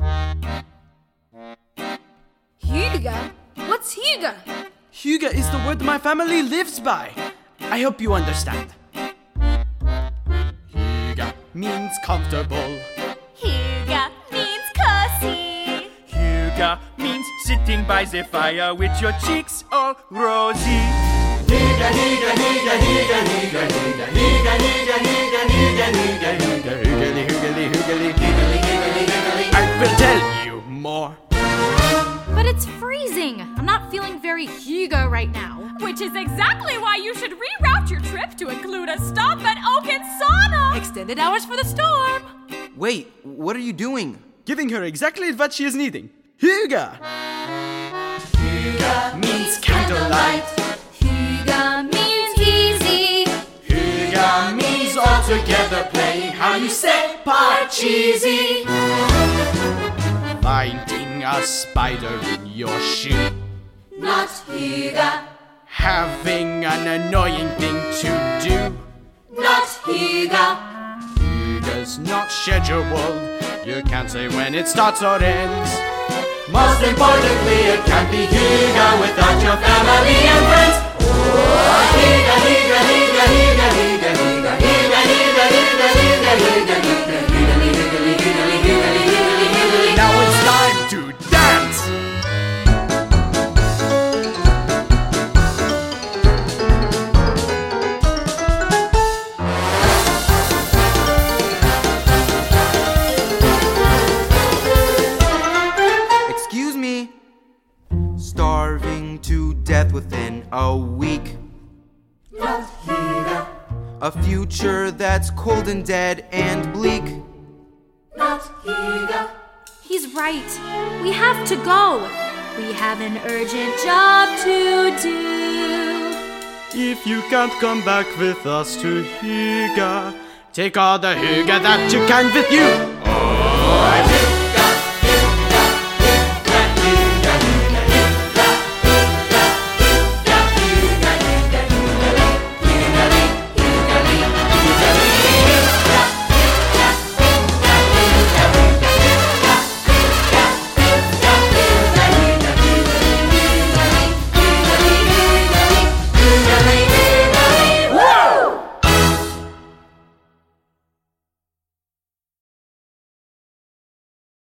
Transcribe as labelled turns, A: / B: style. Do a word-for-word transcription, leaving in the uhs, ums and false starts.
A: Hyga? What's Hyga?
B: Hyga is the word my family lives by. I hope you understand. Hyga means comfortable.
C: Hyga means cozy.
D: Hyga means sitting by the fire with your cheeks all rosy.
E: Hyga, Hyga, Hyga, Hyga, Hyga, Hyga, Hyga, Hyga, Hyga, Hyga, Hyga, Hyga,
B: Hyggly, hyggly, hyggly, hyggly, hyggly, hyggly. I will tell you more.
A: But it's freezing. I'm not feeling very Hyga right now.
C: Which is exactly why you should reroute your trip to include a stop at Oaken Sauna.
A: Extended hours for the storm.
F: Wait, what are you doing?
B: Giving her exactly what she is needing. Hyga!
E: Hyga means candlelight.
A: Hyga means easy.
E: Hyga means all together playing how you say Parcheesi.
B: Finding a spider in your shoe.
E: Not Hyga.
B: Having an annoying thing to do.
E: Not Hyga.
B: Hyga's not scheduled. You can't say when it starts or ends.
E: Most importantly, it can't be Hyga without your family and friends. Oh, Hyga, Hyga, Hyga, Hyga, Hyga, Hyga, Hyga, Hyga, Hyga, Hyga, Hyga, Hyga, Hyga, Hyga, Hyga, Hyga, Hyga.
B: Now it's time to dance!
F: Excuse me. Starving to death within a week.
E: Not Hyga.
F: A future that's cold and dead and bleak.
E: Not Hyga.
A: He's right. We have to go. We have an urgent job to do.
B: If you can't come back with us to Hyga, take all the Hyga that you can with you.
E: Oh, I will.